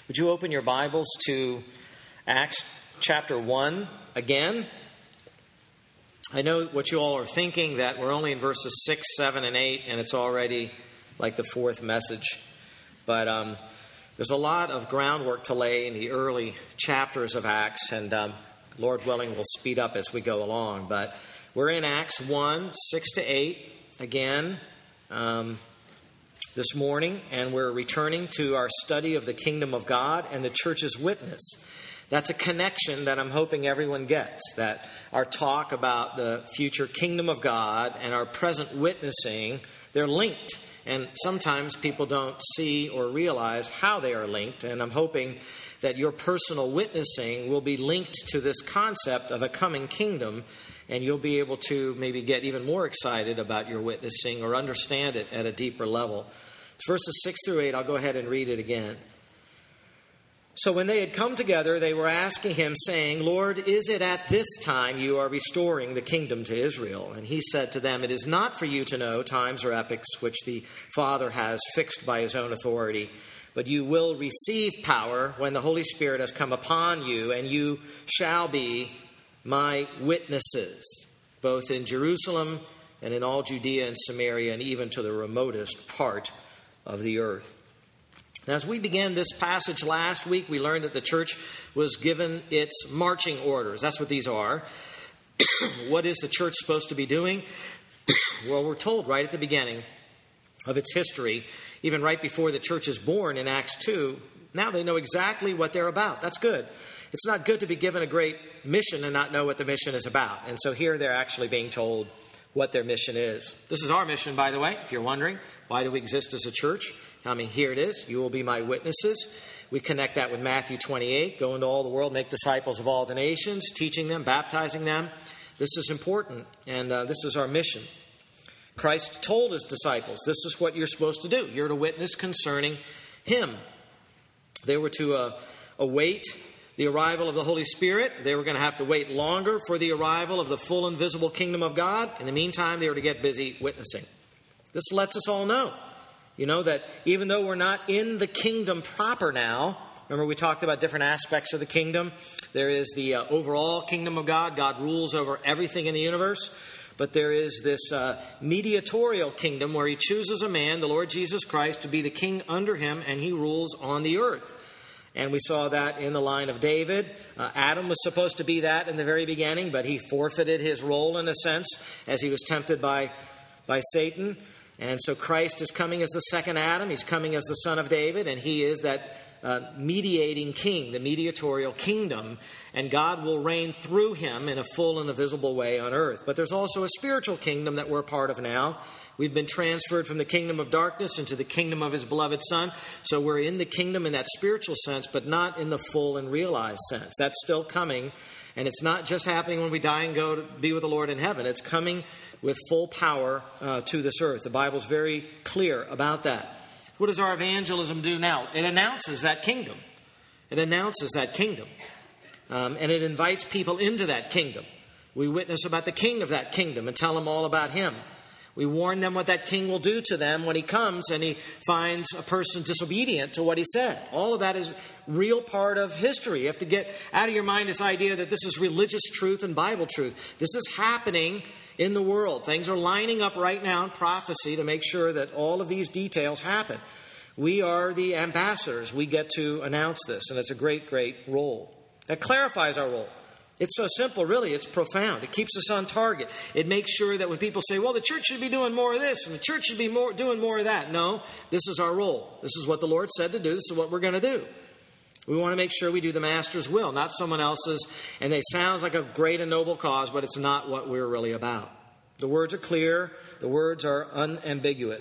Would you open your Bibles to Acts chapter 1 again? I know what you all are thinking, that we're only in verses 6, 7, and 8, and it's already like the fourth message. But there's a lot of groundwork to lay in the early chapters of Acts, and Lord willing, we'll speed up as we go along. But we're in Acts 1, 6 to 8 again this morning, and we're returning to our study of the kingdom of God and the church's witness. That's a connection that I'm hoping everyone gets, that our talk about the future kingdom of God and our present witnessing, they're linked. And sometimes people don't see or realize how they are linked. And I'm hoping that your personal witnessing will be linked to this concept of a coming kingdom, and you'll be able to maybe get even more excited about your witnessing or understand it at a deeper level. It's verses 6 through 8. I'll go ahead and read it again. So when they had come together, they were asking him, saying, Lord, is it at this time you are restoring the kingdom to Israel? And he said to them, it is not for you to know times or epochs which the Father has fixed by his own authority, but you will receive power when the Holy Spirit has come upon you, and you shall be my witnesses, both in Jerusalem and in all Judea and Samaria, and even to the remotest part of the earth. Now, as we began this passage last week, we learned that the church was given its marching orders. That's what these are. What is the church supposed to be doing? Well, we're told right at the beginning of its history, even right before the church is born in Acts 2, now they know exactly what they're about. That's good. It's not good to be given a great mission and not know what the mission is about. And so here they're actually being told what their mission is. This is our mission, by the way, if you're wondering. Why do we exist as a church? I mean, here it is. You will be my witnesses. We connect that with Matthew 28. Go into all the world, make disciples of all the nations, teaching them, baptizing them. This is important, and this is our mission. Christ told his disciples, this is what you're supposed to do. You're to witness concerning him. They were to await the arrival of the Holy Spirit. They were going to have to wait longer for the arrival of the full and visible kingdom of God. In the meantime, they were to get busy witnessing. This lets us all know, that even though we're not in the kingdom proper now, remember we talked about different aspects of the kingdom. There is the overall kingdom of God. God rules over everything in the universe. But there is this mediatorial kingdom where he chooses a man, the Lord Jesus Christ, to be the king under him, and he rules on the earth. And we saw that in the line of David. Adam was supposed to be that in the very beginning, but he forfeited his role in a sense as he was tempted by Satan. And so Christ is coming as the second Adam. He's coming as the son of David, and he is that mediating king, the mediatorial kingdom. And God will reign through him in a full and a visible way on earth. But there's also a spiritual kingdom that we're a part of now. We've been transferred from the kingdom of darkness into the kingdom of his beloved Son. So we're in the kingdom in that spiritual sense, but not in the full and realized sense. That's still coming. And it's not just happening when we die and go to be with the Lord in heaven. It's coming with full power to this earth. The Bible's very clear about that. What does our evangelism do now? It announces that kingdom. It announces that kingdom. And it invites people into that kingdom. We witness about the king of that kingdom and tell them all about him. We warn them what that king will do to them when he comes and he finds a person disobedient to what he said. All of that is real part of history. You have to get out of your mind this idea that this is religious truth and Bible truth. This is happening in the world. Things are lining up right now in prophecy to make sure that all of these details happen. We are the ambassadors. We get to announce this, and it's a great, great role. That clarifies our role. It's so simple, really. It's profound. It keeps us on target. It makes sure that when people say, well, the church should be doing more of this and the church should be doing more of that. No, this is our role. This is what the Lord said to do. This is what we're going to do. We want to make sure we do the Master's will, not someone else's. And they sound like a great and noble cause, but it's not what we're really about. The words are clear. The words are unambiguous.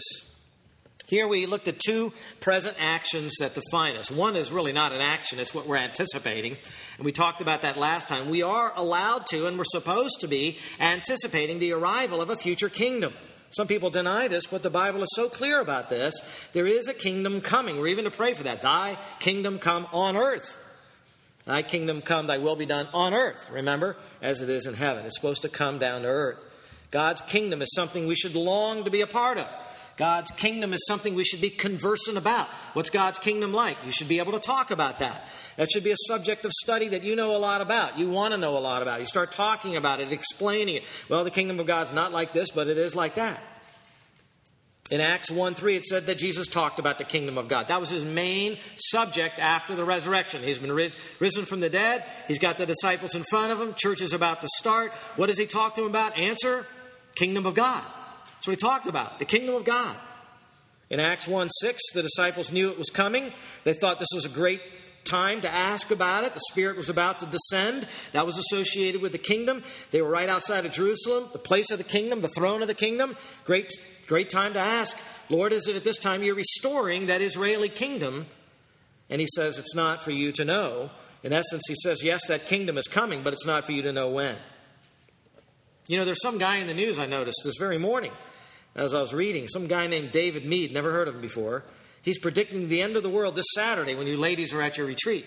Here we looked at two present actions that define us. One is really not an action, it's what we're anticipating. And we talked about that last time. We are allowed to, and we're supposed to be, anticipating the arrival of a future kingdom. Some people deny this, but the Bible is so clear about this. There is a kingdom coming. We're even to pray for that. Thy kingdom come on earth. Thy kingdom come, thy will be done on earth, remember, as it is in heaven. It's supposed to come down to earth. God's kingdom is something we should long to be a part of. God's kingdom is something we should be conversant about. What's God's kingdom like? You should be able to talk about that. That should be a subject of study that you know a lot about. You want to know a lot about. You start talking about it, explaining it. Well, the kingdom of God's not like this, but it is like that. In Acts 1:3, it said that Jesus talked about the kingdom of God. That was his main subject after the resurrection. He's been risen from the dead. He's got the disciples in front of him. Church is about to start. What does he talk to them about? Answer, kingdom of God. That's what he talked about, the kingdom of God. In Acts 1:6, the disciples knew it was coming. They thought this was a great time to ask about it. The Spirit was about to descend. That was associated with the kingdom. They were right outside of Jerusalem, the place of the kingdom, the throne of the kingdom. Great time to ask, Lord, is it at this time you're restoring that Israeli kingdom? And he says, it's not for you to know. In essence, he says, yes, that kingdom is coming, but it's not for you to know when. You know, there's some guy in the news I noticed this very morning as I was reading, some guy named David Meade, never heard of him before. He's predicting the end of the world this Saturday when you ladies are at your retreat.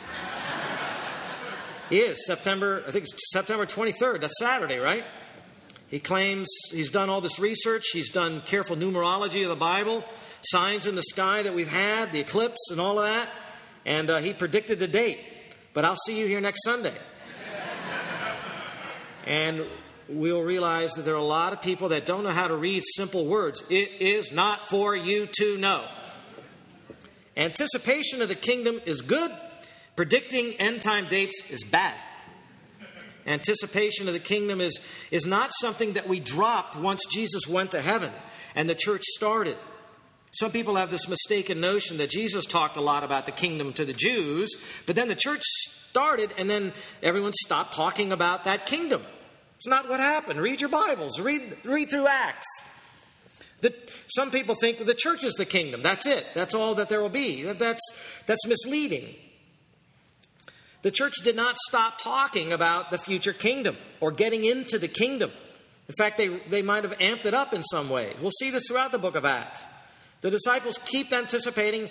He is, September 23rd. That's Saturday, right? He claims he's done all this research. He's done careful numerology of the Bible, signs in the sky that we've had, the eclipse and all of that. And he predicted the date. But I'll see you here next Sunday. And we'll realize that there are a lot of people that don't know how to read simple words. It is not for you to know. Anticipation of the kingdom is good. Predicting end-time dates is bad. Anticipation of the kingdom is not something that we dropped once Jesus went to heaven and the church started. Some people have this mistaken notion that Jesus talked a lot about the kingdom to the Jews, but then the church started and then everyone stopped talking about that kingdom. It's not what happened. Read your Bibles. Read through Acts. Some people think the church is the kingdom. That's it. That's all that there will be. That's misleading. The church did not stop talking about the future kingdom or getting into the kingdom. In fact, they might have amped it up in some ways. We'll see this throughout the book of Acts. The disciples kept anticipating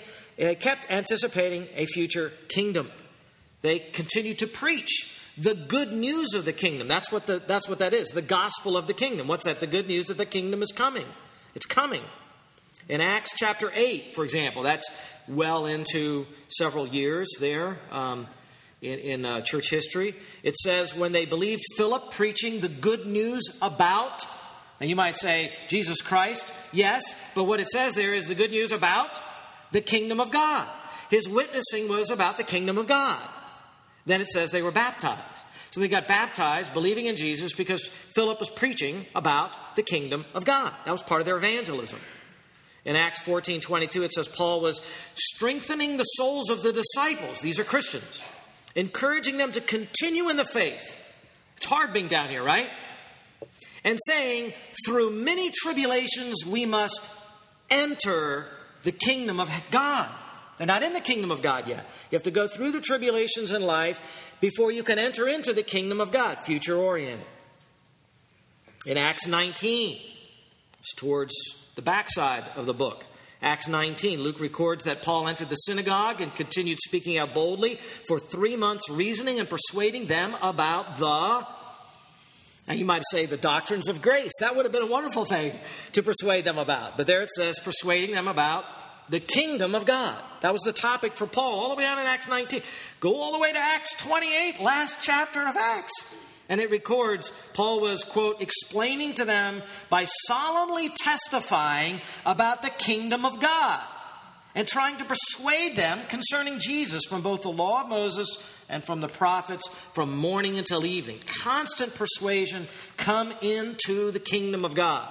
a future kingdom. They continued to preach the good news of the kingdom. That's what that is, the gospel of the kingdom. What's that? The good news that the kingdom is coming. It's coming. In Acts chapter 8, for example, that's well into several years there in church history. It says, when they believed Philip preaching the good news about, and you might say, Jesus Christ, yes, but what it says there is the good news about the kingdom of God. His witnessing was about the kingdom of God. Then it says they were baptized. So they got baptized, believing in Jesus, because Philip was preaching about the kingdom of God. That was part of their evangelism. In Acts 14:22, it says Paul was strengthening the souls of the disciples. These are Christians. Encouraging them to continue in the faith. It's hard being down here, right? And saying, through many tribulations we must enter the kingdom of God. They're not in the kingdom of God yet. You have to go through the tribulations in life before you can enter into the kingdom of God, future-oriented. In Acts 19, it's towards the backside of the book. Acts 19, Luke records that Paul entered the synagogue and continued speaking out boldly for 3 months, reasoning and persuading them about now you might say the doctrines of grace. That would have been a wonderful thing to persuade them about. But there it says, persuading them about the kingdom of God. That was the topic for Paul, all the way down in Acts 19. Go all the way to Acts 28, last chapter of Acts. And it records Paul was, quote, explaining to them by solemnly testifying about the kingdom of God and trying to persuade them concerning Jesus from both the law of Moses and from the prophets from morning until evening. Constant persuasion, come into the kingdom of God.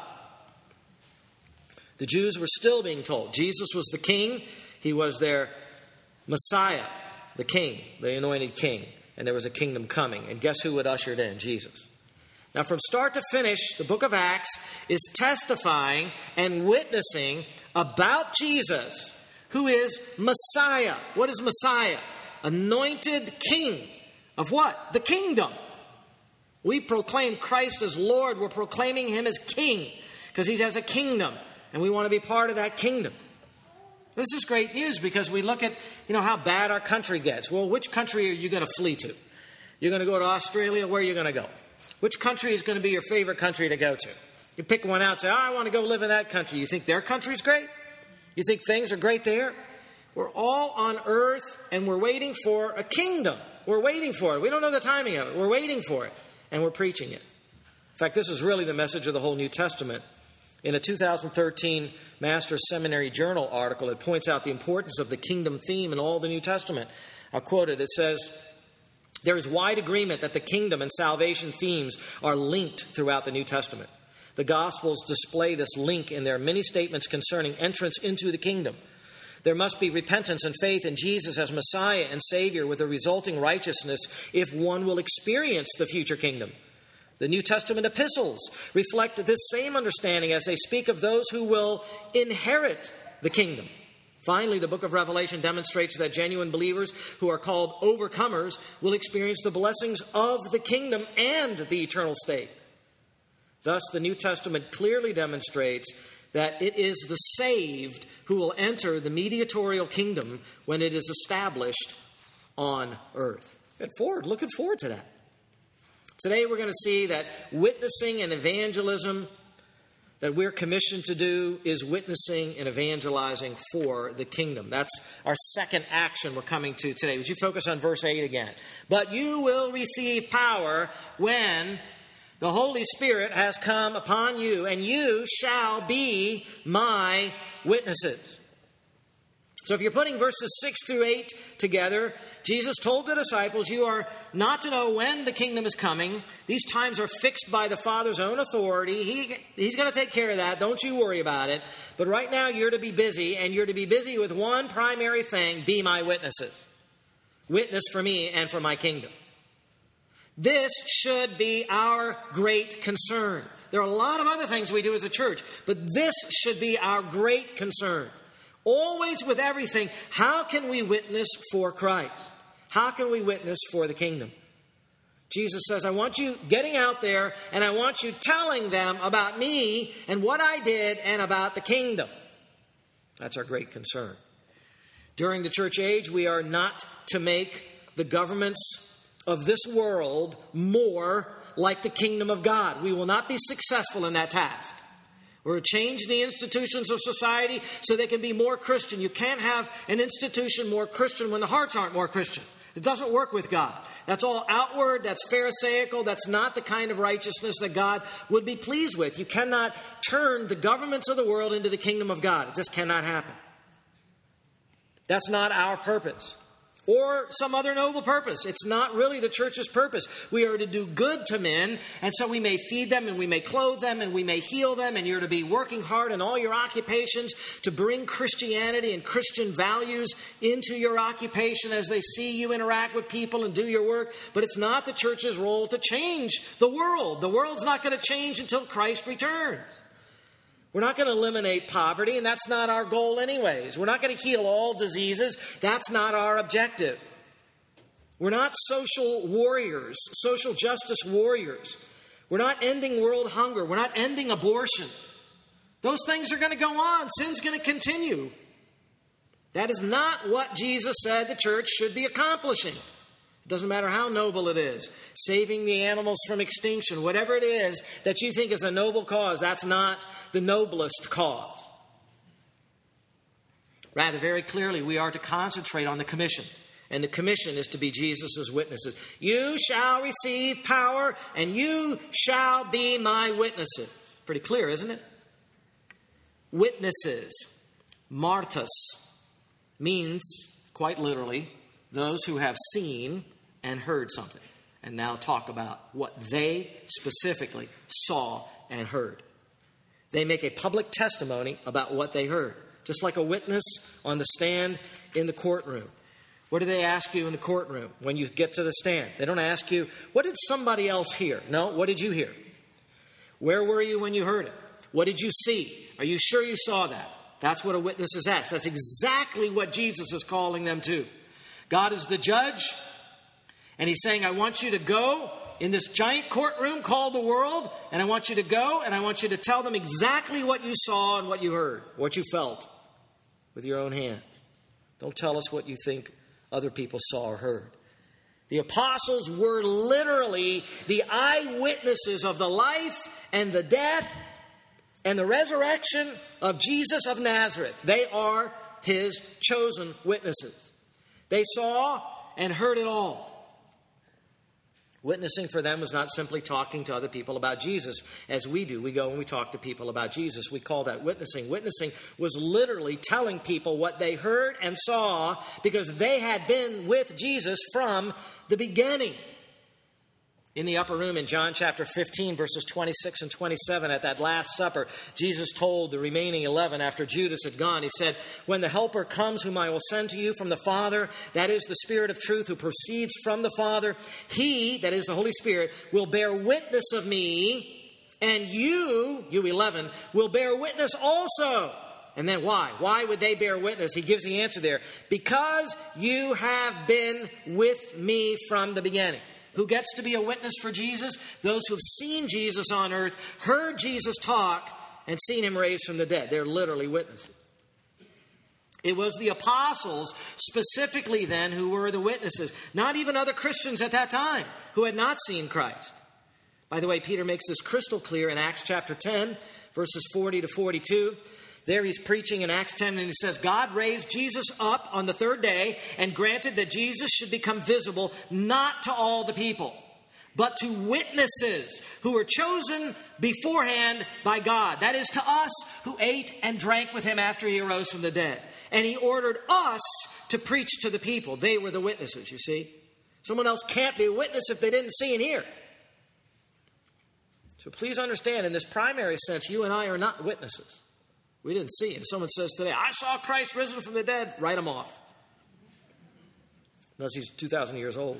The Jews were still being told Jesus was the king. He was their Messiah, the king, the anointed king. And there was a kingdom coming. And guess who would usher it in? Jesus. Now, from start to finish, the book of Acts is testifying and witnessing about Jesus, who is Messiah. What is Messiah? Anointed king of what? The kingdom. We proclaim Christ as Lord. We're proclaiming him as king because he has a kingdom. And we want to be part of that kingdom. This is great news because we look at, how bad our country gets. Well, which country are you going to flee to? You're going to go to Australia? Where are you going to go? Which country is going to be your favorite country to go to? You pick one out and say, I want to go live in that country. You think their country's great? You think things are great there? We're all on earth and we're waiting for a kingdom. We're waiting for it. We don't know the timing of it. We're waiting for it and we're preaching it. In fact, this is really the message of the whole New Testament. In a 2013 Master's Seminary Journal article, it points out the importance of the kingdom theme in all the New Testament. I'll quote it. It says, there is wide agreement that the kingdom and salvation themes are linked throughout the New Testament. The Gospels display this link in their many statements concerning entrance into the kingdom. There must be repentance and faith in Jesus as Messiah and Savior with a resulting righteousness if one will experience the future kingdom. The New Testament epistles reflect this same understanding as they speak of those who will inherit the kingdom. Finally, the book of Revelation demonstrates that genuine believers who are called overcomers will experience the blessings of the kingdom and the eternal state. Thus, the New Testament clearly demonstrates that it is the saved who will enter the mediatorial kingdom when it is established on earth. Looking forward to that. Today we're going to see that witnessing and evangelism that we're commissioned to do is witnessing and evangelizing for the kingdom. That's our second action we're coming to today. Would you focus on verse 8 again? But you will receive power when the Holy Spirit has come upon you, and you shall be my witnesses. So if you're putting verses 6 through 8 together, Jesus told the disciples, you are not to know when the kingdom is coming. These times are fixed by the Father's own authority. He's going to take care of that. Don't you worry about it. But right now you're to be busy, and you're to be busy with one primary thing: be my witnesses. Witness for me and for my kingdom. This should be our great concern. There are a lot of other things we do as a church, but this should be our great concern. Always with everything, how can we witness for Christ? How can we witness for the kingdom? Jesus says, I want you getting out there and I want you telling them about me and what I did and about the kingdom. That's our great concern. During the church age, we are not to make the governments of this world more like the kingdom of God. We will not be successful in that task. Or change the institutions of society so they can be more Christian. You can't have an institution more Christian when the hearts aren't more Christian. It doesn't work with God. That's all outward. That's pharisaical. That's not the kind of righteousness that God would be pleased with. You cannot turn the governments of the world into the kingdom of God. It just cannot happen. That's not our purpose. Or some other noble purpose. It's not really the church's purpose. We are to do good to men, and so we may feed them, and we may clothe them, and we may heal them, and you're to be working hard in all your occupations to bring Christianity and Christian values into your occupation as they see you interact with people and do your work. But it's not the church's role to change the world. The world's not going to change until Christ returns. We're not going to eliminate poverty, and that's not our goal anyways. We're not going to heal all diseases. That's not our objective. We're not social warriors, social justice warriors. We're not ending world hunger. We're not ending abortion. Those things are going to go on. Sin's going to continue. That is not what Jesus said the church should be accomplishing. It doesn't matter how noble it is. Saving the animals from extinction, whatever it is that you think is a noble cause, that's not the noblest cause. Rather, very clearly, we are to concentrate on the commission. And the commission is to be Jesus' witnesses. You shall receive power, and you shall be my witnesses. Pretty clear, isn't it? Witnesses. Martus means, quite literally, those who have seen and heard something, and now talk about what they specifically saw and heard. They make a public testimony about what they heard, just like a witness on the stand in the courtroom. What do they ask you in the courtroom when you get to the stand? They don't ask you, what did somebody else hear? No, what did you hear? Where were you when you heard it? What did you see? Are you sure you saw that? That's what a witness is asked. That's exactly what Jesus is calling them to. God is the judge, and he's saying, I want you to go in this giant courtroom called the world, and I want you to go, and I want you to tell them exactly what you saw and what you heard, what you felt with your own hands. Don't tell us what you think other people saw or heard. The apostles were literally the eyewitnesses of the life and the death and the resurrection of Jesus of Nazareth. They are his chosen witnesses. They saw and heard it all. Witnessing for them was not simply talking to other people about Jesus as we do. We go and we talk to people about Jesus. We call that witnessing. Witnessing was literally telling people what they heard and saw because they had been with Jesus from the beginning. In the upper room in John chapter 15, verses 26 and 27, at that Last Supper, Jesus told the remaining 11 after Judas had gone, he said, "When the Helper comes, whom I will send to you from the Father, that is the Spirit of truth who proceeds from the Father, he, that is the Holy Spirit, will bear witness of me, and you 11, will bear witness also." And then why? Why would they bear witness? He gives the answer there. Because you have been with me from the beginning. Who gets to be a witness for Jesus? Those who have seen Jesus on earth, heard Jesus talk, and seen him raised from the dead. They're literally witnesses. It was the apostles specifically then who were the witnesses. Not even other Christians at that time who had not seen Christ. By the way, Peter makes this crystal clear in Acts chapter 10, verses 40 to 42. There he's preaching in Acts 10 and he says, God raised Jesus up on the third day and granted that Jesus should become visible not to all the people, but to witnesses who were chosen beforehand by God. That is to us who ate and drank with him after he arose from the dead. And he ordered us to preach to the people. They were the witnesses, you see. Someone else can't be a witness if they didn't see and hear. So please understand, in this primary sense, you and I are not witnesses. We didn't see. If someone says today, I saw Christ risen from the dead, write him off. Unless he's 2,000 years old.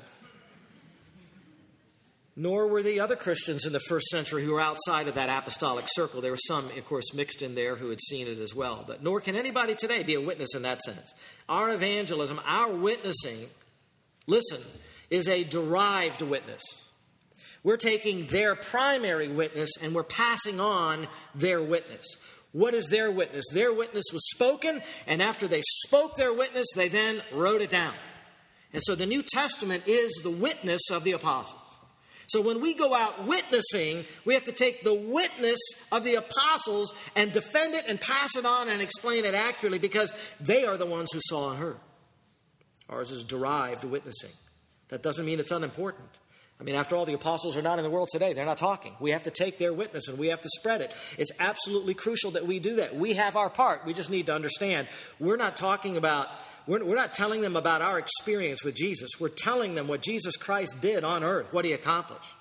Nor were the other Christians in the first century who were outside of that apostolic circle. There were some, of course, mixed in there who had seen it as well. But nor can anybody today be a witness in that sense. Our evangelism, our witnessing, listen, is a derived witness. We're taking their primary witness and we're passing on their witness. What is their witness? Their witness was spoken, and after they spoke their witness, they then wrote it down. And so the New Testament is the witness of the apostles. So when we go out witnessing, we have to take the witness of the apostles and defend it and pass it on and explain it accurately because they are the ones who saw and heard. Ours is derived witnessing. That doesn't mean it's unimportant. I mean, after all, the apostles are not in the world today. They're not talking. We have to take their witness and we have to spread it. It's absolutely crucial that we do that. We have our part. We just need to understand we're not talking about, we're not telling them about our experience with Jesus. We're telling them what Jesus Christ did on earth, what he accomplished.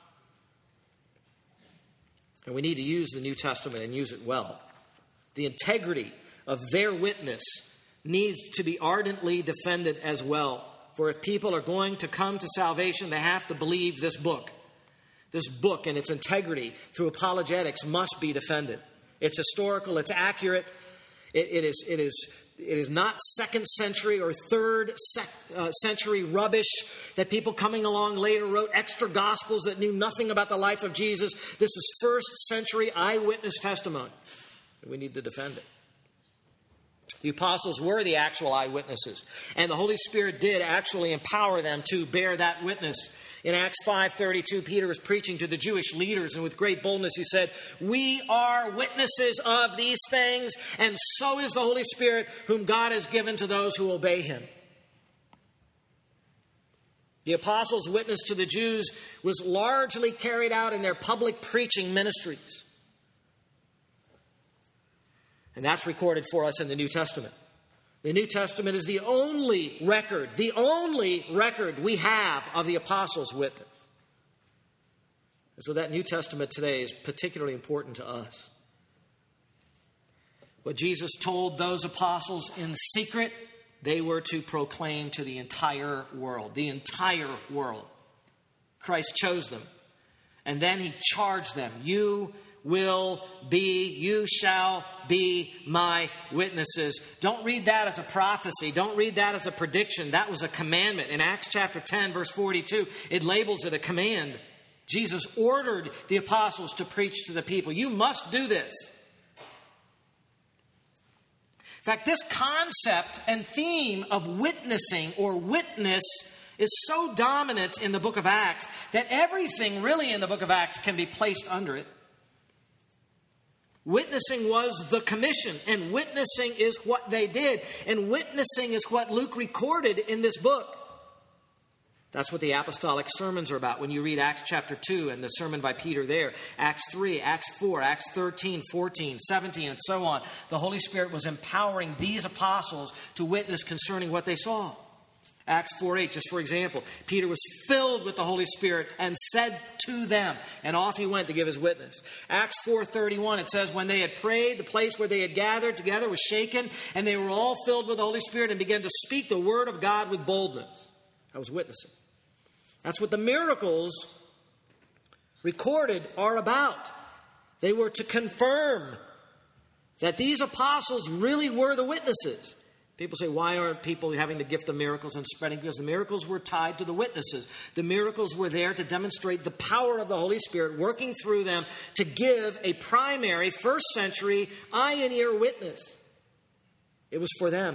And we need to use the New Testament and use it well. The integrity of their witness needs to be ardently defended as well. For if people are going to come to salvation, they have to believe this book. This book and its integrity through apologetics must be defended. It's historical. It's accurate. It is not second century or third century rubbish that people coming along later wrote extra gospels that knew nothing about the life of Jesus. This is first century eyewitness testimony. We need to defend it. The apostles were the actual eyewitnesses, and the Holy Spirit did actually empower them to bear that witness. In Acts 5:32, Peter was preaching to the Jewish leaders, and with great boldness he said, "We are witnesses of these things, and so is the Holy Spirit, whom God has given to those who obey him." The apostles' witness to the Jews was largely carried out in their public preaching ministries. And that's recorded for us in the New Testament. The New Testament is the only record we have of the apostles' witness. And so that New Testament today is particularly important to us. What Jesus told those apostles in secret, they were to proclaim to the entire world. The entire world. Christ chose them. And then he charged them. You shall be my witnesses. Don't read that as a prophecy. Don't read that as a prediction. That was a commandment. In Acts chapter 10, verse 42, it labels it a command. Jesus ordered the apostles to preach to the people. You must do this. In fact, this concept and theme of witnessing or witness is so dominant in the book of Acts that everything really in the book of Acts can be placed under it. Witnessing was the commission, and witnessing is what they did. And witnessing is what Luke recorded in this book. That's what the apostolic sermons are about. When you read Acts chapter 2 and the sermon by Peter there, Acts 3, Acts 4, Acts 13, 14, 17, and so on, the Holy Spirit was empowering these apostles to witness concerning what they saw. Acts 4:8, just for example, Peter was filled with the Holy Spirit and said to them, and off he went to give his witness. Acts 4:31, it says, when they had prayed, the place where they had gathered together was shaken, and they were all filled with the Holy Spirit and began to speak the word of God with boldness. That was witnessing. That's what the miracles recorded are about. They were to confirm that these apostles really were the witnesses. People say, why aren't people having the gift of miracles and spreading? Because the miracles were tied to the witnesses. The miracles were there to demonstrate the power of the Holy Spirit working through them to give a primary first century eye and ear witness. It was for them.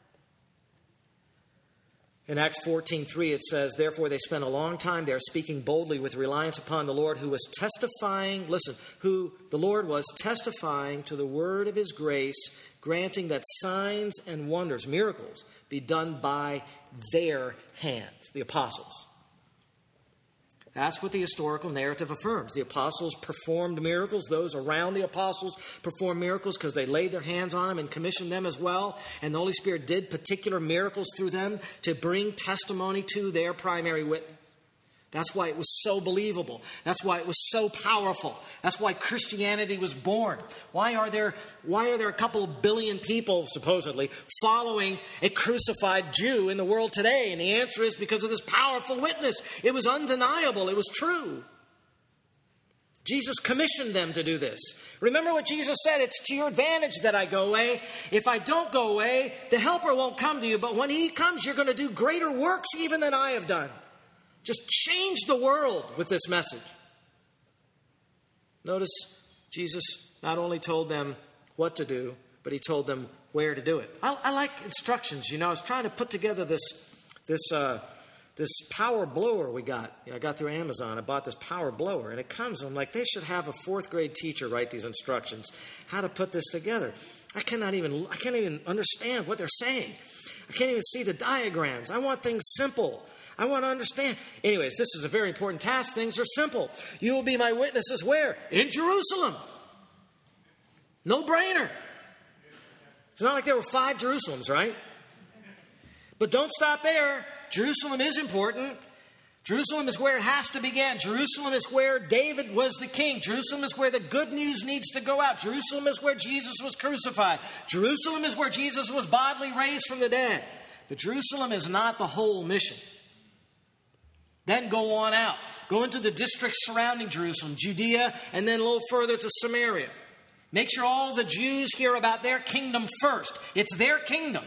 In Acts 14:3 it says, therefore they spent a long time there speaking boldly with reliance upon the Lord, who was testifying, listen, who the Lord was testifying to the word of his grace, granting that signs and wonders, miracles, be done by their hands, the apostles. That's what the historical narrative affirms. The apostles performed miracles. Those around the apostles performed miracles because they laid their hands on them and commissioned them as well. And the Holy Spirit did particular miracles through them to bring testimony to their primary witness. That's why it was so believable. That's why it was so powerful. That's why Christianity was born. Why are there a couple of billion people, supposedly, following a crucified Jew in the world today? And the answer is because of this powerful witness. It was undeniable. It was true. Jesus commissioned them to do this. Remember what Jesus said, it's to your advantage that I go away. If I don't go away, the Helper won't come to you. But when he comes, you're going to do greater works even than I have done. Just change the world with this message. Notice Jesus not only told them what to do, but he told them where to do it. I like instructions. I was trying to put together this power blower we got. I got through Amazon. I bought this power blower, and it comes. I'm like, they should have a fourth grade teacher write these instructions, how to put this together. I can't even understand what they're saying. I can't even see the diagrams. I want things simple. I want to understand. Anyways, this is a very important task. Things are simple. You will be my witnesses where? In Jerusalem. No brainer. It's not like there were 5 Jerusalems, right? But don't stop there. Jerusalem is important. Jerusalem is where it has to begin. Jerusalem is where David was the king. Jerusalem is where the good news needs to go out. Jerusalem is where Jesus was crucified. Jerusalem is where Jesus was bodily raised from the dead. But Jerusalem is not the whole mission. Then go on out. Go into the districts surrounding Jerusalem, Judea, and then a little further to Samaria. Make sure all the Jews hear about their kingdom first. It's their kingdom.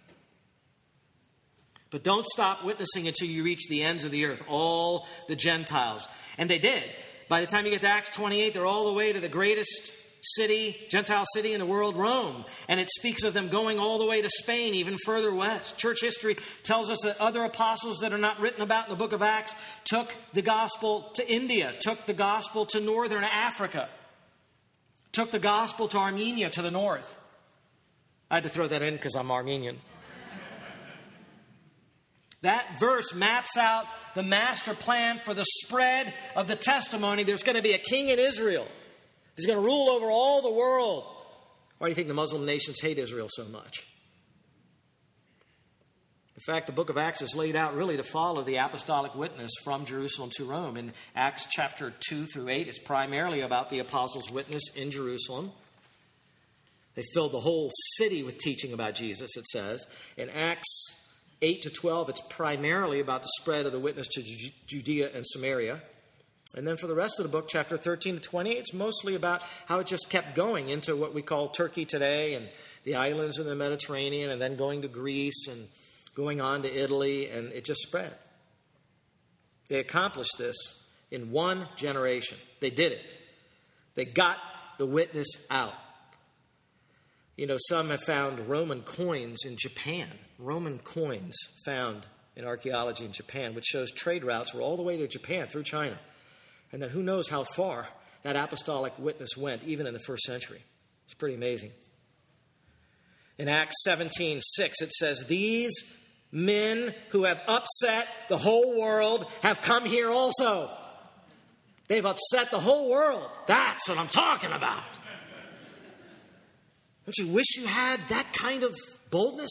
But don't stop witnessing until you reach the ends of the earth, all the Gentiles. And they did. By the time you get to Acts 28, they're all the way to the greatest city, Gentile city in the world, Rome. And it speaks of them going all the way to Spain, even further west. Church history tells us that other apostles that are not written about in the book of Acts took the gospel to India, took the gospel to northern Africa, took the gospel to Armenia to the north. I had to throw that in because I'm Armenian. That verse maps out the master plan for the spread of the testimony. There's going to be a king in Israel. He's going to rule over all the world. Why do you think the Muslim nations hate Israel so much? In fact, the book of Acts is laid out really to follow the apostolic witness from Jerusalem to Rome. In Acts chapter 2 through 8, it's primarily about the apostles' witness in Jerusalem. They filled the whole city with teaching about Jesus, it says. In Acts 8 to 12, it's primarily about the spread of the witness to Judea and Samaria. And then for the rest of the book, chapter 13 to 20, it's mostly about how it just kept going into what we call Turkey today and the islands in the Mediterranean, and then going to Greece and going on to Italy, and it just spread. They accomplished this in one generation. They did it. They got the witness out. Some have found Roman coins in Japan. Roman coins found in archaeology in Japan, which shows trade routes were all the way to Japan through China. And then who knows how far that apostolic witness went, even in the first century. It's pretty amazing. In Acts 17:6, it says, "These men who have upset the whole world have come here also." They've upset the whole world. That's what I'm talking about. Don't you wish you had that kind of boldness?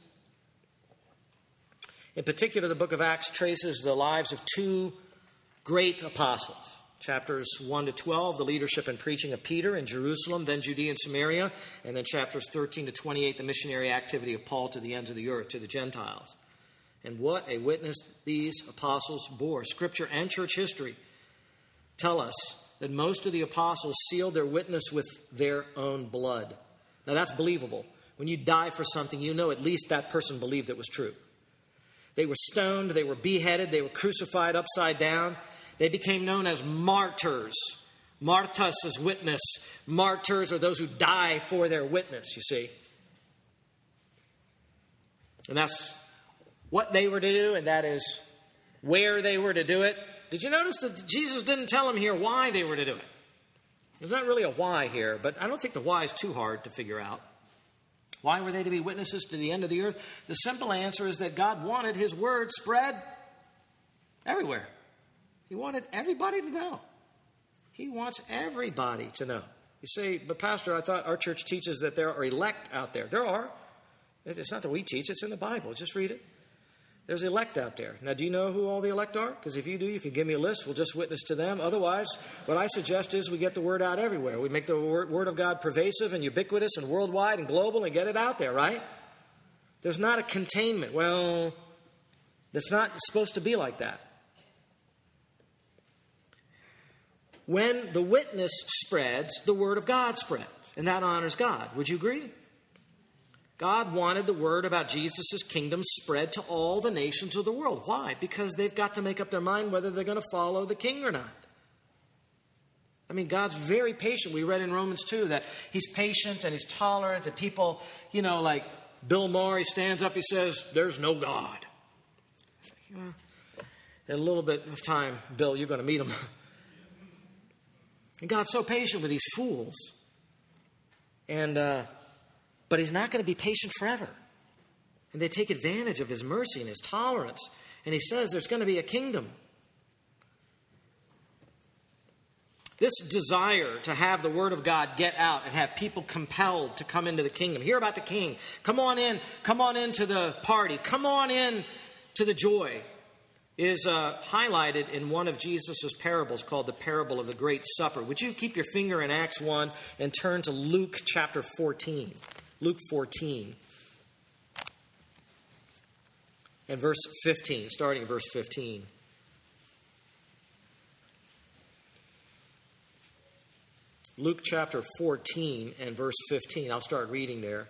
In particular, the book of Acts traces the lives of two great apostles. Chapters 1 to 12, the leadership and preaching of Peter in Jerusalem, then Judea and Samaria. And then chapters 13 to 28, the missionary activity of Paul to the ends of the earth, to the Gentiles. And what a witness these apostles bore. Scripture and church history tell us that most of the apostles sealed their witness with their own blood. Now that's believable. When you die for something, you know at least that person believed it was true. They were stoned, they were beheaded, they were crucified upside down. They became known as martyrs. Martyrs is witness. Martyrs are those who die for their witness, you see. And that's what they were to do, and that is where they were to do it. Did you notice that Jesus didn't tell them here why they were to do it? There's not really a why here, but I don't think the why is too hard to figure out. Why were they to be witnesses to the end of the earth? The simple answer is that God wanted his word spread everywhere. He wanted everybody to know. He wants everybody to know. You say, but Pastor, I thought our church teaches that there are elect out there. There are. It's not that we teach, it's in the Bible. Just read it. There's elect out there. Now, do you know who all the elect are? Because if you do, you can give me a list. We'll just witness to them. Otherwise, what I suggest is we get the word out everywhere. We make the word of God pervasive and ubiquitous and worldwide and global and get it out there, right? There's not a containment. Well, it's not supposed to be like that. When the witness spreads, the word of God spreads. And that honors God. Would you agree? God wanted the word about Jesus' kingdom spread to all the nations of the world. Why? Because they've got to make up their mind whether they're going to follow the king or not. I mean, God's very patient. We read in Romans 2 that he's patient and he's tolerant. And people, like Bill Maher, he stands up, he says, "There's no God." In a little bit of time, Bill, you're going to meet him. And God's so patient with these fools. But he's not going to be patient forever. And they take advantage of his mercy and his tolerance. And he says there's going to be a kingdom. This desire to have the word of God get out and have people compelled to come into the kingdom. Hear about the king. Come on in. Come on into the party. Come on in to the joy. Is highlighted in one of Jesus' parables called the parable of the Great Supper. Would you keep your finger in Acts 1 and turn to Luke chapter 14. Luke 14 and verse 15, starting at verse 15. Luke chapter 14 and verse 15. I'll start reading there.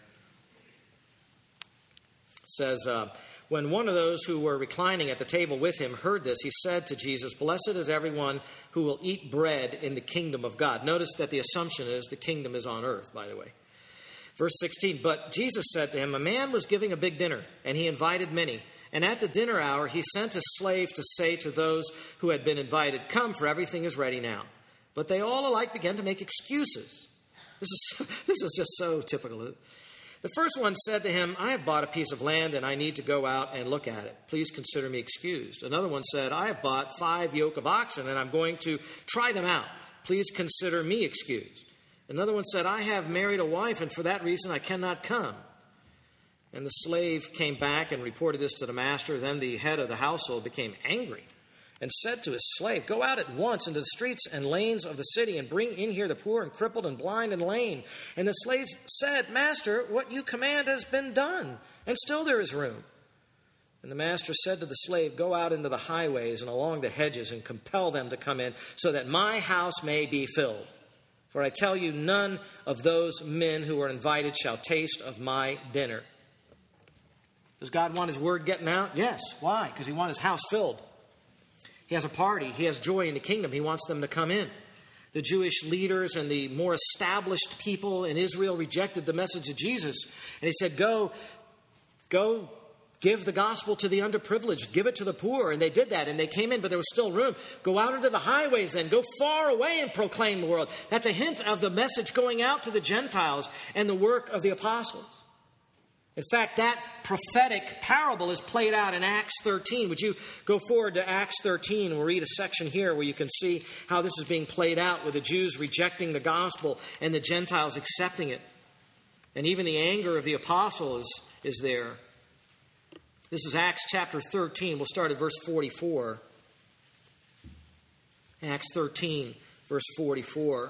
It says, when one of those who were reclining at the table with him heard this, he said to Jesus, "Blessed is everyone who will eat bread in the kingdom of God." Notice that the assumption is the kingdom is on earth, by the way. Verse 16, but Jesus said to him, "A man was giving a big dinner, and he invited many. And at the dinner hour, he sent his slave to say to those who had been invited, 'Come, for everything is ready now.' But they all alike began to make excuses." This is just so typical. The first one said to him, "I have bought a piece of land, and I need to go out and look at it. Please consider me excused." Another one said, "I have bought 5 yoke of oxen, and I'm going to try them out. Please consider me excused." Another one said, "I have married a wife, and for that reason I cannot come." And the slave came back and reported this to the master. Then the head of the household became angry and said to his slave, "Go out at once into the streets and lanes of the city and bring in here the poor and crippled and blind and lame." And the slave said, "Master, what you command has been done, and still there is room." And the master said to the slave, "Go out into the highways and along the hedges and compel them to come in, so that my house may be filled. For I tell you, none of those men who are invited shall taste of my dinner." Does God want his word getting out? Yes. Why? Because he wants his house filled. He has a party. He has joy in the kingdom. He wants them to come in. The Jewish leaders and the more established people in Israel rejected the message of Jesus. And he said, go Give the gospel to the underprivileged. Give it to the poor. And they did that, and they came in, but there was still room. Go out into the highways then. Go far away and proclaim the world. That's a hint of the message going out to the Gentiles and the work of the apostles. In fact, that prophetic parable is played out in Acts 13. Would you go forward to Acts 13? We'll read a section here where you can see how this is being played out with the Jews rejecting the gospel and the Gentiles accepting it. And even the anger of the apostles is there. This is Acts chapter 13. We'll start at verse 44. Acts 13, verse 44.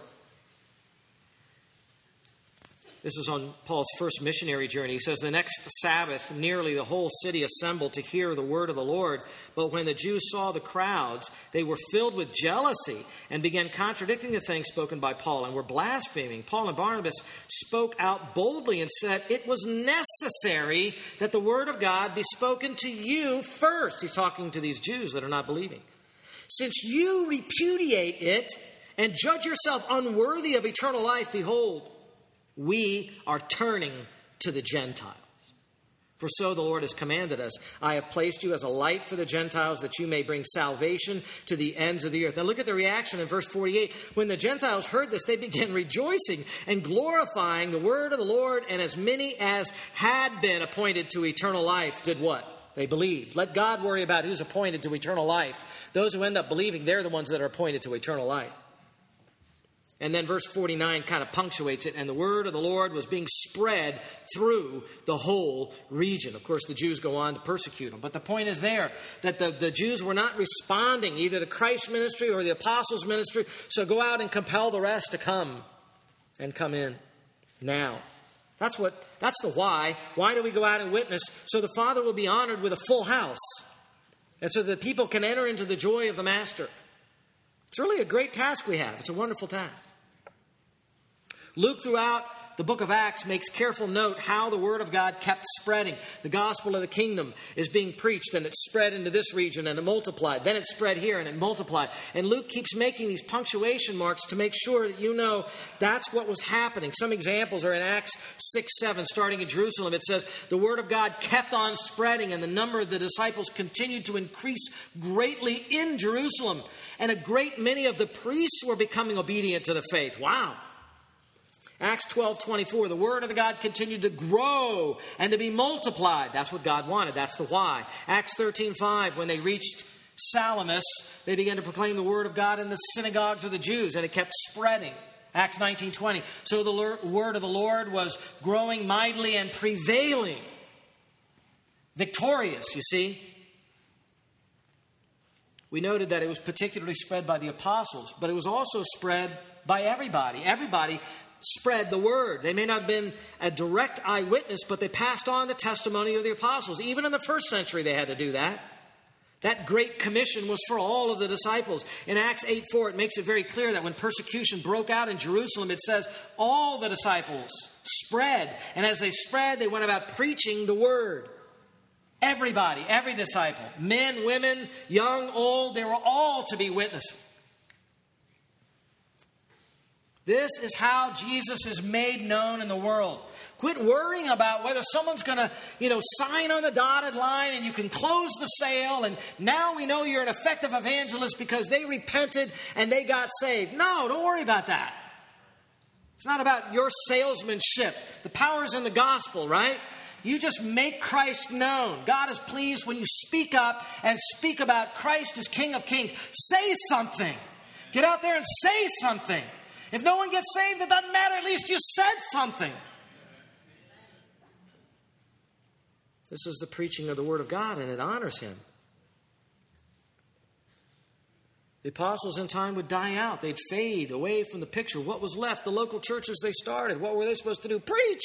This is on Paul's first missionary journey. He says, the next Sabbath, nearly the whole city assembled to hear the word of the Lord. But when the Jews saw the crowds, they were filled with jealousy and began contradicting the things spoken by Paul and were blaspheming. Paul and Barnabas spoke out boldly and said, it was necessary that the word of God be spoken to you first. He's talking to these Jews that are not believing. Since you repudiate it and judge yourself unworthy of eternal life, behold, we are turning to the Gentiles. For so the Lord has commanded us. I have placed you as a light for the Gentiles that you may bring salvation to the ends of the earth. Now look at the reaction in verse 48. When the Gentiles heard this, they began rejoicing and glorifying the word of the Lord. And as many as had been appointed to eternal life did what? They believed. Let God worry about who's appointed to eternal life. Those who end up believing, they're the ones that are appointed to eternal life. And then verse 49 kind of punctuates it. And the word of the Lord was being spread through the whole region. Of course, the Jews go on to persecute them. But the point is there that the Jews were not responding either to Christ's ministry or the apostles' ministry. So go out and compel the rest to come and come in now. That's the why. Why do we go out and witness? So the Father will be honored with a full house. And so that people can enter into the joy of the Master. It's really a great task we have. It's a wonderful task. Luke, throughout the book of Acts, makes careful note how the word of God kept spreading. The gospel of the kingdom is being preached, and it spread into this region, and it multiplied. Then it spread here, and it multiplied. And Luke keeps making these punctuation marks to make sure that you know that's what was happening. Some examples are in Acts 6, 7, starting in Jerusalem. It says, the word of God kept on spreading, and the number of the disciples continued to increase greatly in Jerusalem. And a great many of the priests were becoming obedient to the faith. Wow. Acts 12:24, the word of the God continued to grow and to be multiplied. That's what God wanted. That's the why. Acts 13:5, when they reached Salamis, they began to proclaim the word of God in the synagogues of the Jews, and it kept spreading. Acts 19:20, so the word of the Lord was growing mightily and prevailing. Victorious, you see. We noted that it was particularly spread by the apostles, but it was also spread by everybody. Everybody spread the word. They may not have been a direct eyewitness, but they passed on the testimony of the apostles. Even in the first century, they had to do that. That great commission was for all of the disciples. In Acts 8:4, it makes it very clear that when persecution broke out in Jerusalem, it says all the disciples spread. And as they spread, they went about preaching the word. Everybody, every disciple, men, women, young, old, they were all to be witnesses. This is how Jesus is made known in the world. Quit worrying about whether someone's going to, sign on the dotted line and you can close the sale and now we know you're an effective evangelist because they repented and they got saved. No, don't worry about that. It's not about your salesmanship. The power's in the gospel, right? You just make Christ known. God is pleased when you speak up and speak about Christ as King of Kings. Say something. Get out there and say something. If no one gets saved, it doesn't matter. At least you said something. This is the preaching of the Word of God, and it honors Him. The apostles in time would die out. They'd fade away from the picture. What was left? The local churches they started. What were they supposed to do? Preach!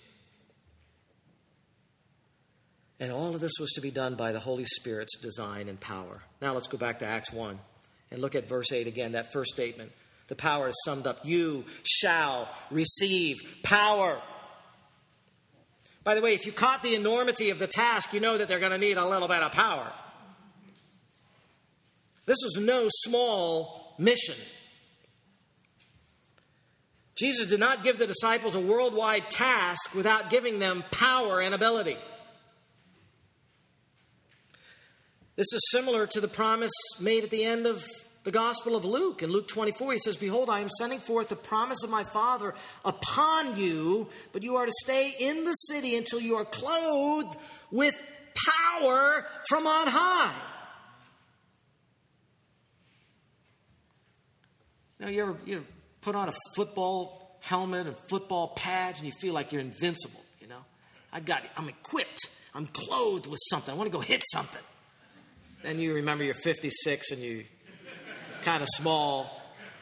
And all of this was to be done by the Holy Spirit's design and power. Now let's go back to Acts 1 and look at verse 8 again, that first statement. The power is summed up. You shall receive power. By the way, if you caught the enormity of the task, you know that they're going to need a little bit of power. This was no small mission. Jesus did not give the disciples a worldwide task without giving them power and ability. This is similar to the promise made at the end of the Gospel of Luke. In Luke 24, he says, "Behold, I am sending forth the promise of my Father upon you, but you are to stay in the city until you are clothed with power from on high." Now, you ever put on a football helmet and football pads and you feel like you're invincible, you know? I'm equipped. I'm clothed with something. I want to go hit something. Then you remember you're 56 and you kind of small.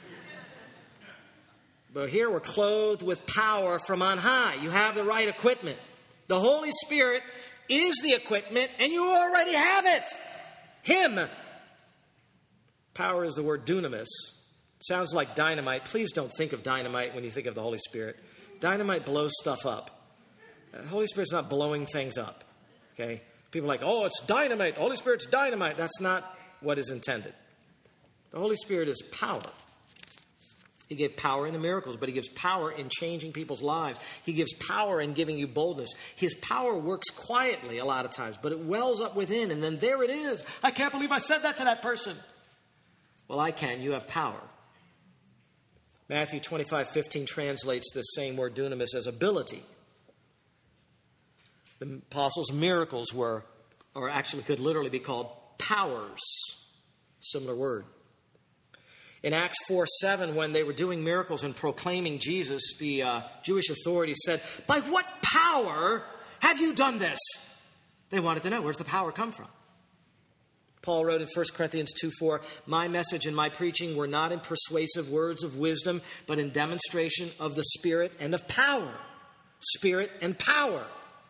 But here we're clothed with power from on high. You have the right equipment. The Holy Spirit is the equipment, and you already have it. Him. Power is the word dunamis. Sounds like dynamite. Please don't think of dynamite when you think of the Holy Spirit. Dynamite blows stuff up. The Holy Spirit's not blowing things up. Okay? People are like, "Oh, it's dynamite. The Holy Spirit's dynamite." That's not what is intended. The Holy Spirit is power. He gave power in the miracles, but he gives power in changing people's lives. He gives power in giving you boldness. His power works quietly a lot of times, but it wells up within, and then there it is. "I can't believe I said that to that person." Well, I can. You have power. Matthew 25:15 translates this same word dunamis as ability. The apostles' miracles were, or actually could literally be called powers. Similar word. In Acts 4:7, when they were doing miracles and proclaiming Jesus, the Jewish authorities said, "By what power have you done this?" They wanted to know, where's the power come from? Paul wrote in 1 Corinthians 2:4, "My message and my preaching were not in persuasive words of wisdom, but in demonstration of the Spirit and of power." Spirit and power.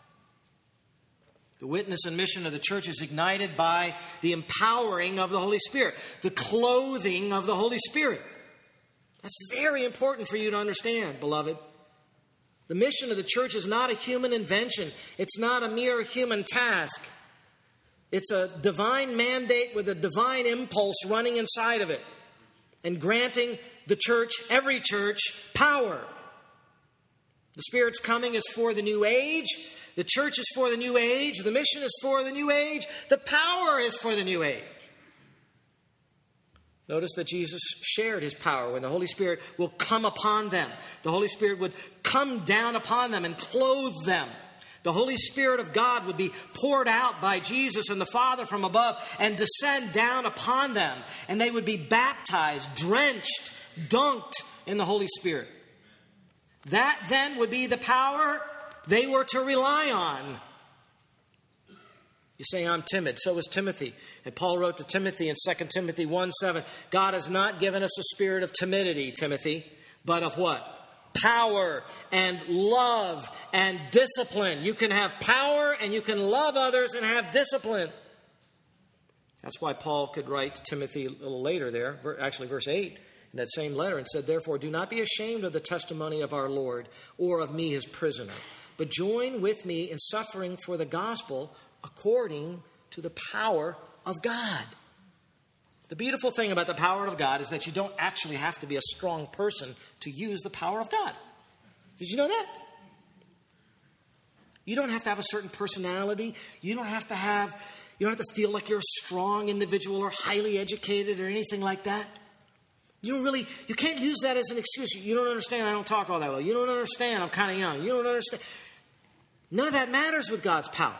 The witness and mission of the church is ignited by the empowering of the Holy Spirit, the clothing of the Holy Spirit. That's very important for you to understand, beloved. The mission of the church is not a human invention. It's not a mere human task. It's a divine mandate with a divine impulse running inside of it and granting the church, every church, power. The Spirit's coming is for the new age. The church is for the new age. The mission is for the new age. The power is for the new age. Notice that Jesus shared his power when the Holy Spirit will come upon them. The Holy Spirit would come down upon them and clothe them. The Holy Spirit of God would be poured out by Jesus and the Father from above and descend down upon them. And they would be baptized, drenched, dunked in the Holy Spirit. That then would be the power they were to rely on. You say, "I'm timid." So was Timothy. And Paul wrote to Timothy in 2 Timothy 1:7, "God has not given us a spirit of timidity, Timothy, but of what? Power and love and discipline." You can have power and you can love others and have discipline. That's why Paul could write to Timothy a little later there, actually verse 8, in that same letter, and said, "Therefore, do not be ashamed of the testimony of our Lord or of me, his prisoner, but join with me in suffering for the gospel according to the power of God." The beautiful thing about the power of God is that you don't actually have to be a strong person to use the power of God. Did you know that? You don't have to have a certain personality. You don't have to feel like you're a strong individual or highly educated or anything like that. You can't use that as an excuse. You don't understand, I don't talk all that well. You don't understand, I'm kind of young. You don't understand. None of that matters with God's power.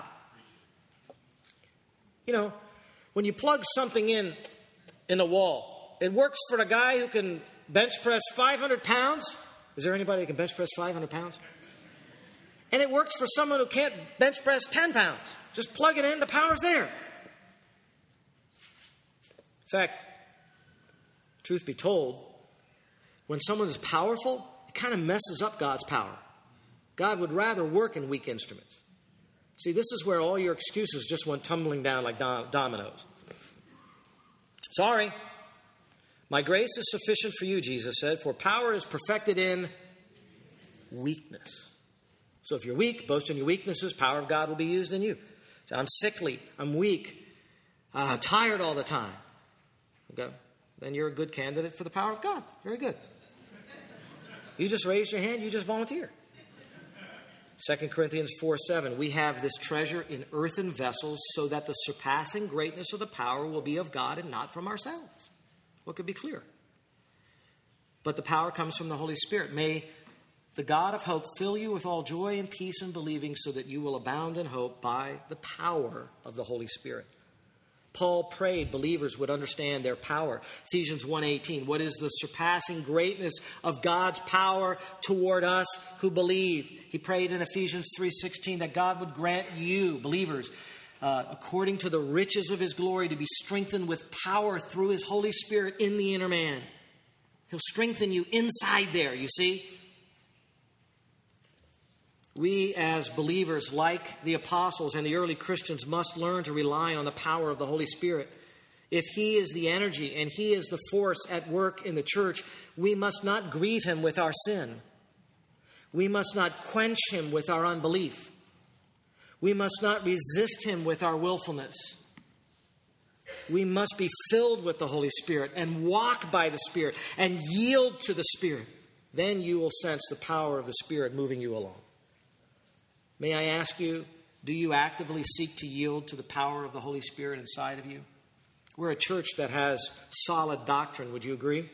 You know, when you plug something in a wall, it works for the guy who can bench press 500 pounds. Is there anybody that can bench press 500 pounds? And it works for someone who can't bench press 10 pounds. Just plug it in, the power's there. In fact, truth be told, when someone is powerful, it kind of messes up God's power. God would rather work in weak instruments. See, this is where all your excuses just went tumbling down like dominoes. "Sorry, my grace is sufficient for you," Jesus said, "for power is perfected in weakness." So if you're weak, boast in your weaknesses, power of God will be used in you. So I'm sickly, I'm weak, I'm tired all the time. Okay? Then you're a good candidate for the power of God. Very good. You just raised your hand, you just volunteer. 2 Corinthians 4:7, we have this treasure in earthen vessels so that the surpassing greatness of the power will be of God and not from ourselves. What could be clearer? But the power comes from the Holy Spirit. May the God of hope fill you with all joy and peace in believing so that you will abound in hope by the power of the Holy Spirit. Paul prayed believers would understand their power. Ephesians 1:18, what is the surpassing greatness of God's power toward us who believe? He prayed in Ephesians 3:16 that God would grant you, believers, according to the riches of his glory, to be strengthened with power through his Holy Spirit in the inner man. He'll strengthen you inside there, you see. We as believers, like the apostles and the early Christians, must learn to rely on the power of the Holy Spirit. If he is the energy and he is the force at work in the church, we must not grieve him with our sin. We must not quench him with our unbelief. We must not resist him with our willfulness. We must be filled with the Holy Spirit and walk by the Spirit and yield to the Spirit. Then you will sense the power of the Spirit moving you along. May I ask you, do you actively seek to yield to the power of the Holy Spirit inside of you? We're a church that has solid doctrine. Would you agree?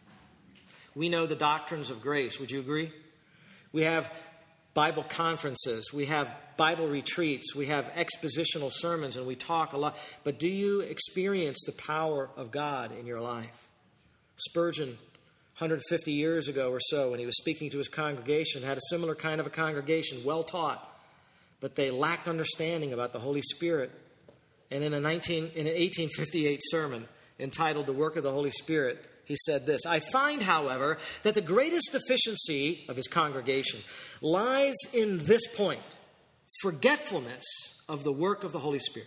We know the doctrines of grace. Would you agree? We have Bible conferences. We have Bible retreats. We have expositional sermons, and we talk a lot. But do you experience the power of God in your life? Spurgeon, 150 years ago or so, when he was speaking to his congregation, had a similar kind of a congregation, well taught, but they lacked understanding about the Holy Spirit. And in an 1858 sermon entitled The Work of the Holy Spirit, he said this, I find, however, that the greatest deficiency of his congregation lies in this point, forgetfulness of the work of the Holy Spirit.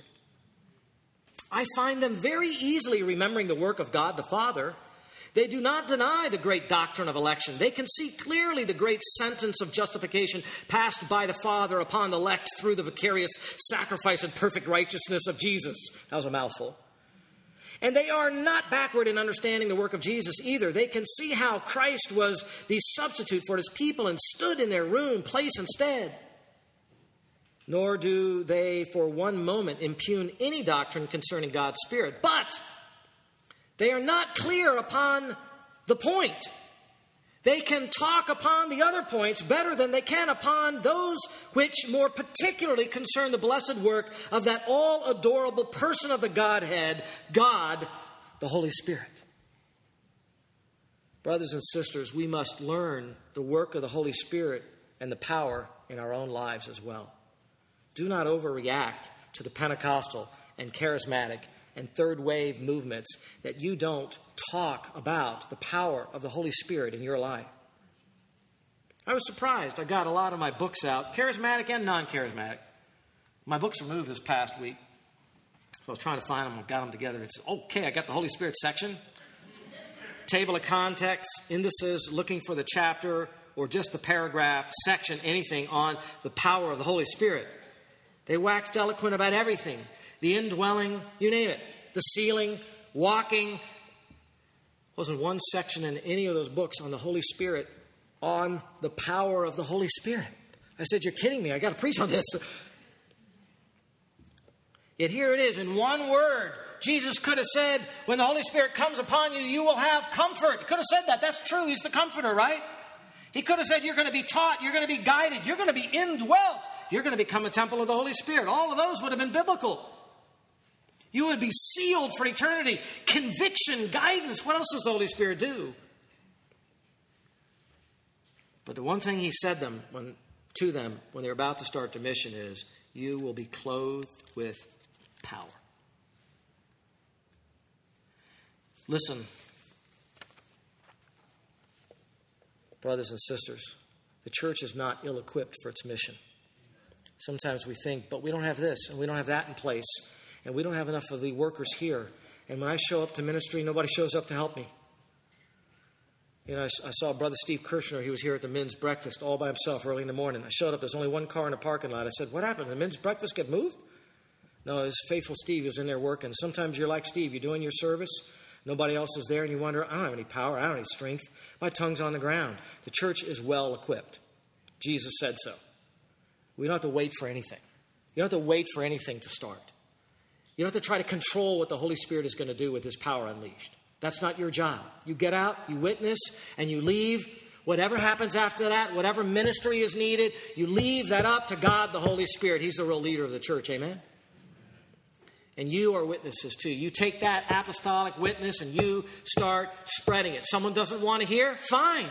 I find them very easily remembering the work of God the Father. They do not deny the great doctrine of election. They can see clearly the great sentence of justification passed by the Father upon the elect through the vicarious sacrifice and perfect righteousness of Jesus. That was a mouthful. And they are not backward in understanding the work of Jesus either. They can see how Christ was the substitute for his people and stood in their room, place, and stead. Nor do they for one moment impugn any doctrine concerning God's Spirit. But they are not clear upon the point. They can talk upon the other points better than they can upon those which more particularly concern the blessed work of that all-adorable person of the Godhead, God, the Holy Spirit. Brothers and sisters, we must learn the work of the Holy Spirit and the power in our own lives as well. Do not overreact to the Pentecostal and charismatic and third wave movements that you don't talk about the power of the Holy Spirit in your life. I was surprised. I got a lot of my books out, charismatic and non-charismatic. My books were moved this past week, so I was trying to find them. I got them together. It's okay, I got the Holy Spirit section. Table of contents, indices, looking for the chapter or just the paragraph, section, anything on the power of the Holy Spirit. They waxed eloquent about everything. The indwelling, you name it. The sealing, walking. Wasn't one section in any of those books on the Holy Spirit, on the power of the Holy Spirit. I said, you're kidding me. I got to preach on this. Yet here it is in one word. Jesus could have said, when the Holy Spirit comes upon you, you will have comfort. He could have said that. That's true. He's the comforter, right? He could have said, you're going to be taught, you're going to be guided, you're going to be indwelt, you're going to become a temple of the Holy Spirit. All of those would have been biblical. You would be sealed for eternity. Conviction, guidance. What else does the Holy Spirit do? But the one thing he said to them when they were about to start the mission is, you will be clothed with power. Listen, brothers and sisters, the church is not ill-equipped for its mission. Sometimes we think, but we don't have this and we don't have that in place. And we don't have enough of the workers here. And when I show up to ministry, nobody shows up to help me. You know, I saw Brother Steve Kirshner. He was here at the men's breakfast all by himself early in the morning. I showed up. There's only one car in the parking lot. I said, what happened? Did the men's breakfast get moved? No, it was faithful Steve who was in there working. Sometimes you're like Steve. You're doing your service. Nobody else is there. And you wonder, I don't have any power. I don't have any strength. My tongue's on the ground. The church is well equipped. Jesus said so. We don't have to wait for anything. You don't have to wait for anything to start. You don't have to try to control what the Holy Spirit is going to do with His power unleashed. That's not your job. You get out, you witness, and you leave. Whatever happens after that, whatever ministry is needed, you leave that up to God, the Holy Spirit. He's the real leader of the church. Amen? And you are witnesses too. You take that apostolic witness and you start spreading it. Someone doesn't want to hear? Fine.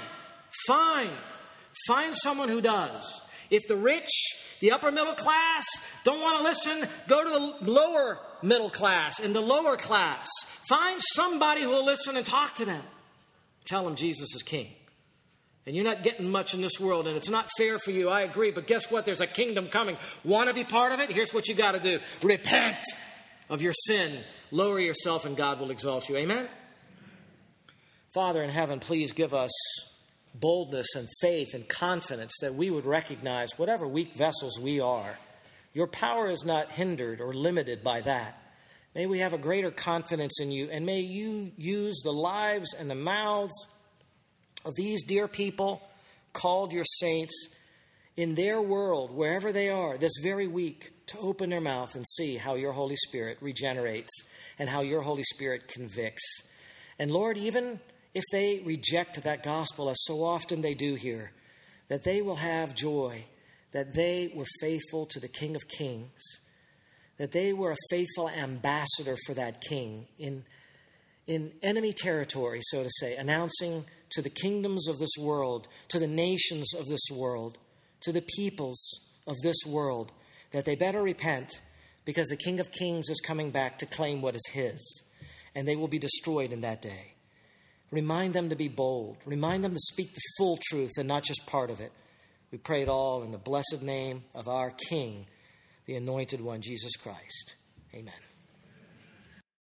Find someone who does. If the rich, the upper middle class, don't want to listen, go to the lower middle class and the lower class. Find somebody who will listen and talk to them. Tell them Jesus is king. And you're not getting much in this world, and it's not fair for you. I agree, but guess what? There's a kingdom coming. Want to be part of it? Here's what you got to do. Repent of your sin. Lower yourself, and God will exalt you. Amen? Father in heaven, please give us boldness and faith and confidence that we would recognize whatever weak vessels we are. Your power is not hindered or limited by that. May we have a greater confidence in you, and may you use the lives and the mouths of these dear people called your saints in their world, wherever they are, this very week, to open their mouth and see how your Holy Spirit regenerates and how your Holy Spirit convicts. And Lord, even if they reject that gospel, as so often they do here, that they will have joy, that they were faithful to the King of Kings, that they were a faithful ambassador for that King in enemy territory, so to say, announcing to the kingdoms of this world, to the nations of this world, to the peoples of this world, that they better repent because the King of Kings is coming back to claim what is his, and they will be destroyed in that day. Remind them to be bold. Remind them to speak the full truth and not just part of it. We pray it all in the blessed name of our King, the Anointed One, Jesus Christ. Amen.